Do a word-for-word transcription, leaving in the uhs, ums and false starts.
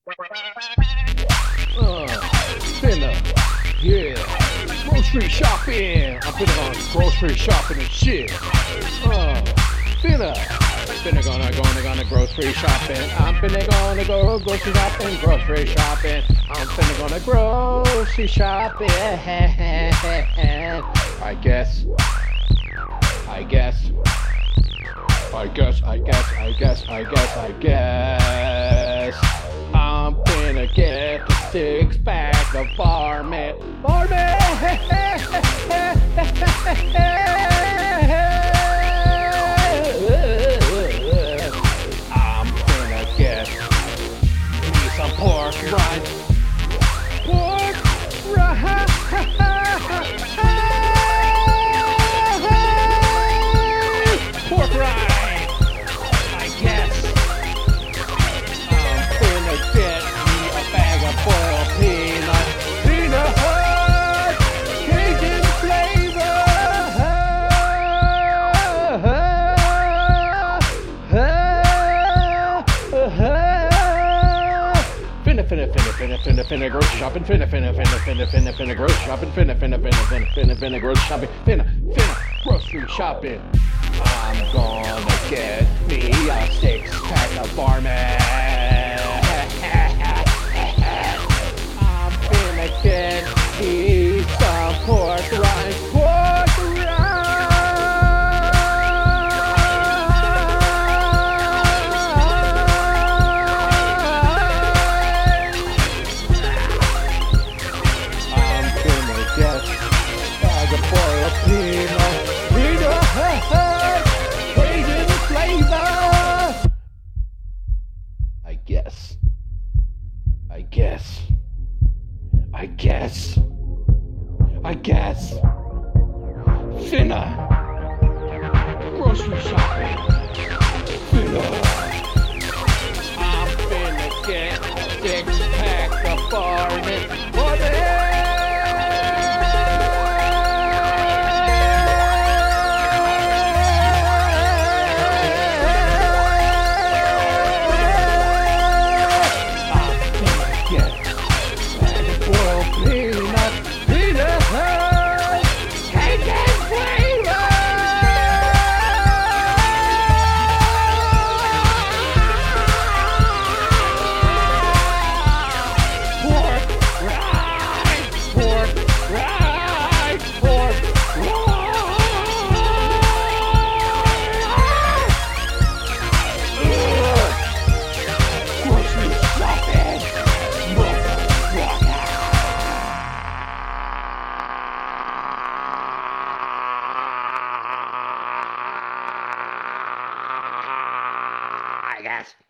Uh, finna, yeah, grocery shopping. I'm finna go grocery shopping and shit. Uh, finna, finna gonna gonna gonna grocery shopping. I'm finna gonna go grocery shopping, grocery shopping. I'm finna gonna grocery shopping. I guess, I guess, I guess, I guess, I guess, I guess, I guess. I'm finna get a six pack of varmint. Varmint! I'm finna get me some pork rinds. Pork rinds! Pork rinds! I guess. I'm finna get me a bag of boiled peanuts. Peanut! Cajun flavor! Finna, finna, finna, finna, finna, finna, grocery shopping. Finna, finna, finna, finna, finna, finna, grocery shopping. Finna, finna, finna, finna, finna, finna, grocery shopping. Finna, finna, grocery shopping. I'm gonna get me a six pack of varmint. I'm finna get me some pork rinds. Pork I'm finna get a bag of boiled peanuts. Peanut, Cajun flavor. I guess. I guess. I guess. I guess. Finna. Grocery shopping. Finna. I'm finna get six pack of varmint. I guess.